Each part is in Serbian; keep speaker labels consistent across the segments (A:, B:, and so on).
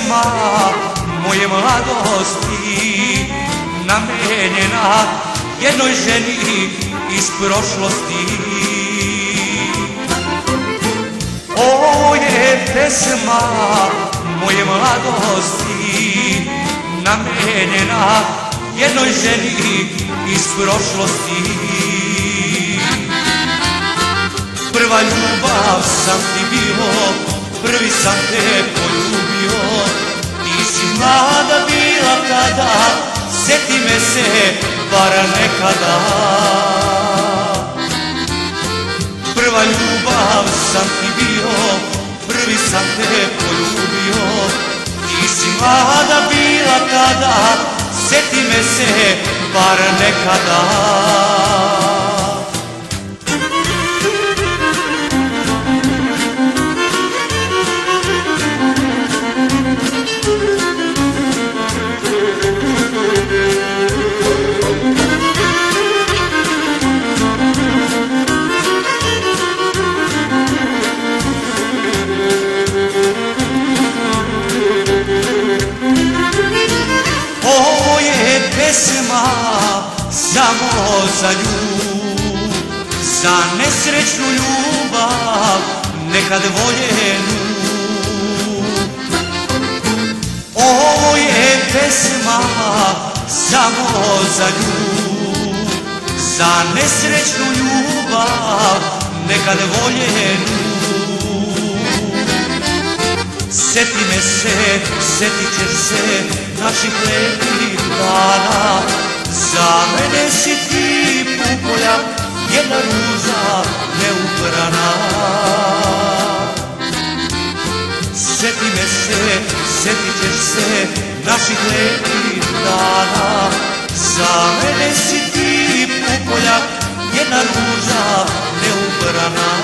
A: pesma moje mladosti, namenjena jednoj ženi iz prošlosti. Ovo je pesma moje mladosti, namenjena jednoj ženi iz prošlosti. Prva ljubav sam ti bio, prvi sam te poljubio. Ti si mlada bila tada, sjeti me se bar nekada. Prva ljubav sam ti bio, prvi sam te poljubio. Ti si mlada bila tada, sjeti me se bar nekada. Ovo je pesma samo za nju, za nesrećnu ljubav, nekad voljenu. Ovo je pesma samo za nju, za nesrećnu ljubav, nekad voljenu. Sjeti me se, sjetit ćeš se naših lepih dana. Za mene si ti pukolja, jedna ruža neubrana. Sjeti me se, sjetit ćeš se naših lepih dana. Za mene si ti pukolja, jedna ruža neubrana.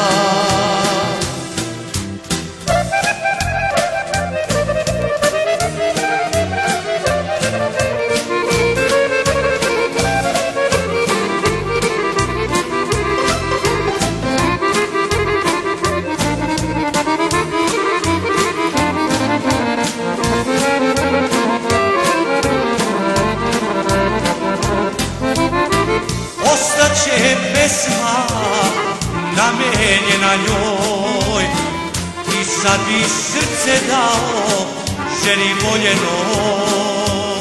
A: Ostaće pesma namenjena njoj, i sad bi srce dao ženi voljenoj.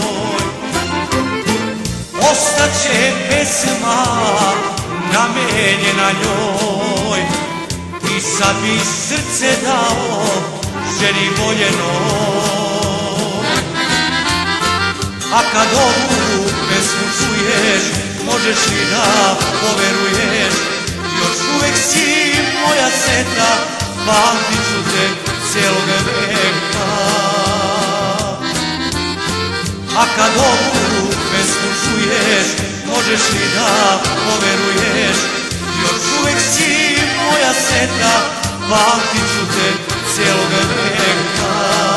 A: Ostaće pesma namenjena njoj, i sad bi srce dao ženi voljenoj. A kad ovu pesmu čuješ, možeš li da poveruješ, još uvek si moja seta, pamtit ću te cijelog veka. A kad ovu pesmu čuješ, možeš li da poveruješ, još uvek si moja seta, pamtit ću te cijelog veka.